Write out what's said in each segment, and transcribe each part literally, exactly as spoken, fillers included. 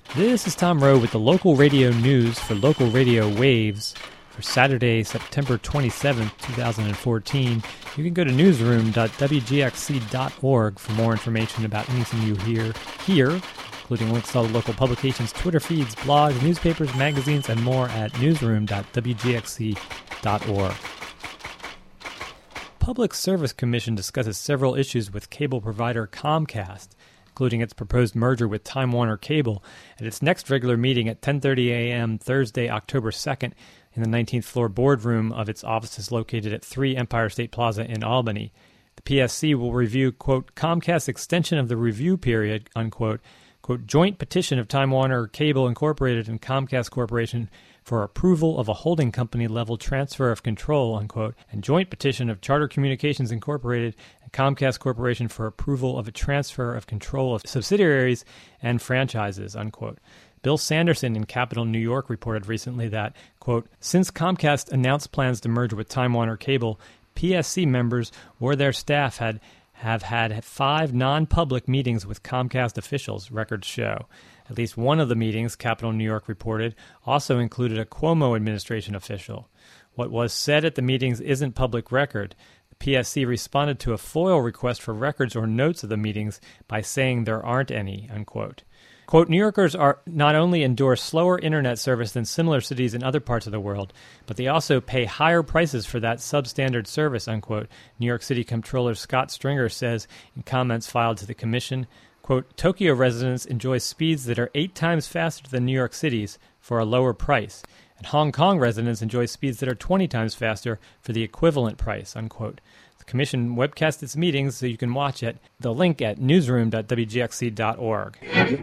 This is Tom Rowe with the local radio news for Local Radio Waves for Saturday, September twenty-seventh, twenty fourteen. You can go to newsroom dot w g x c dot org for more information about anything you hear here, including links to all the local publications, Twitter feeds, blogs, newspapers, magazines, and more at newsroom dot w g x c dot org. Public Service Commission discusses several issues with cable provider Comcast, including its proposed merger with Time Warner Cable, at its next regular meeting at ten thirty a.m. Thursday, October second, in the nineteenth floor boardroom of its offices located at three Empire State Plaza in Albany. The P S C will review, quote, Comcast's extension of the review period, unquote, quote, joint petition of Time Warner Cable Incorporated and Comcast Corporation for approval of a holding company level transfer of control, unquote, and joint petition of Charter Communications Incorporated and Comcast Corporation for approval of a transfer of control of subsidiaries and franchises, unquote. Bill Sanderson in Capital New York reported recently that, quote, since Comcast announced plans to merge with Time Warner Cable, P S C members or their staff had have had five non-public meetings with Comcast officials, records show. At least one of the meetings, Capital New York reported, also included a Cuomo administration official. What was said at the meetings isn't public record. The P S C responded to a FOIL request for records or notes of the meetings by saying there aren't any, unquote. Quote, New Yorkers are not only endorse slower internet service than similar cities in other parts of the world, but they also pay higher prices for that substandard service, unquote, New York City Comptroller Scott Stringer says in comments filed to the commission. Quote, Tokyo residents enjoy speeds that are eight times faster than New York City's for a lower price, and Hong Kong residents enjoy speeds that are twenty times faster for the equivalent price, unquote. The commission webcasts its meetings so you can watch it. The link at newsroom dot w g x c dot org.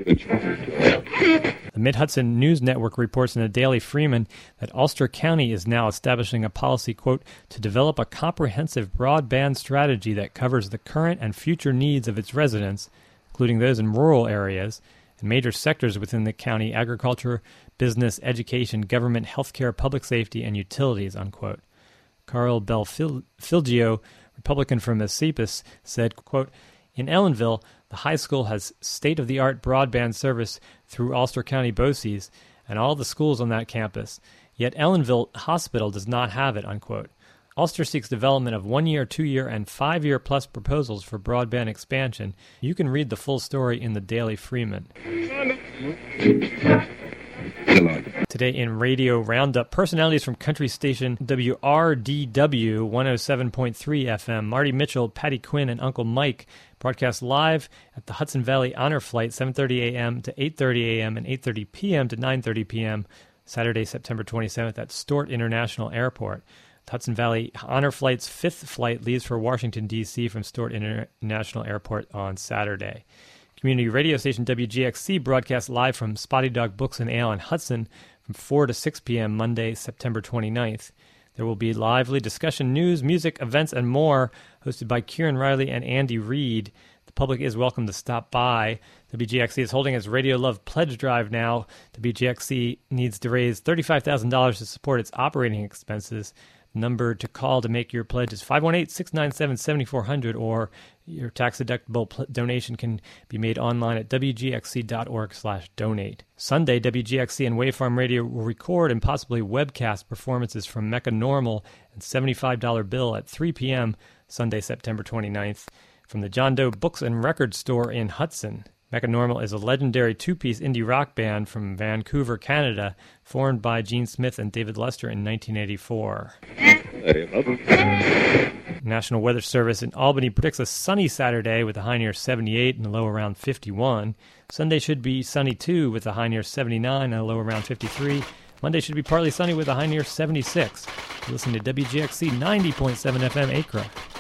The Mid-Hudson News Network reports in the Daily Freeman that Ulster County is now establishing a policy, quote, to develop a comprehensive broadband strategy that covers the current and future needs of its residents, including those in rural areas, and major sectors within the county: agriculture, business, education, government, healthcare, public safety, and utilities, unquote. Carl Belfilgio, Republican from Esopus, said, quote, in Ellenville, the high school has state-of-the-art broadband service through Ulster County BOCES and all the schools on that campus, yet Ellenville Hospital does not have it, unquote. Ulster seeks development of one-year, two-year, and five-year plus proposals for broadband expansion. You can read the full story in the Daily Freeman. Today in Radio Roundup, personalities from country station W R D W one oh seven point three F M, Marty Mitchell, Patty Quinn, and Uncle Mike broadcast live at the Hudson Valley Honor Flight, seven thirty a.m. to eight thirty a.m. and eight thirty p.m. to nine thirty p.m. Saturday, September twenty-seventh at Stort International Airport. The Hudson Valley Honor Flight's fifth flight leaves for Washington, D C from Stort International Airport on Saturday. Community radio station W G X C broadcasts live from Spotty Dog Books and Ale in Hudson from four to six p.m. Monday, September twenty-ninth. There will be lively discussion, news, music, events, and more, hosted by Kieran Riley and Andy Reid. The public is welcome to stop by. W G X C is holding its Radio Love Pledge Drive now. W G X C needs to raise thirty-five thousand dollars to support its operating expenses. The number to call to make your pledge is five one eight, six nine seven, seven four zero zero, or your tax-deductible pl- donation can be made online at w g x c dot org slash donate. Sunday, W G X C and Wavefarm Radio will record and possibly webcast performances from Mecca Normal and seventy-five dollars Bill at three p.m. Sunday, September twenty-ninth, from the John Doe Books and Record Store in Hudson. Mecca Normal is a legendary two-piece indie rock band from Vancouver, Canada, formed by Gene Smith and David Lester in nineteen eighty-four. National Weather Service in Albany predicts a sunny Saturday with a high near seventy-eight and a low around fifty-one. Sunday should be sunny too with a high near seventy-nine and a low around fifty-three. Monday should be partly sunny with a high near seventy-six. Listen to W G X C ninety point seven F M Acre.